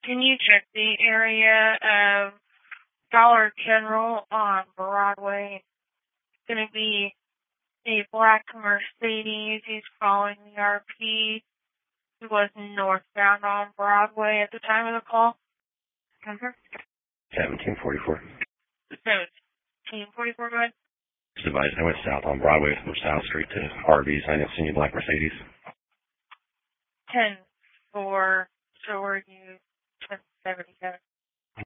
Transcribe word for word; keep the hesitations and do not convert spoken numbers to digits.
Can you check the area of Dollar General on Broadway? It's going to be a black Mercedes. He's following the R P. He was northbound on Broadway at the time of the call. Mm-hmm. seventeen forty-four. seventeen forty-four, go ahead. Just advised I went south on Broadway from South Street to Harvey's. I didn't see any black Mercedes. ten four, so were you ten seventy-seven?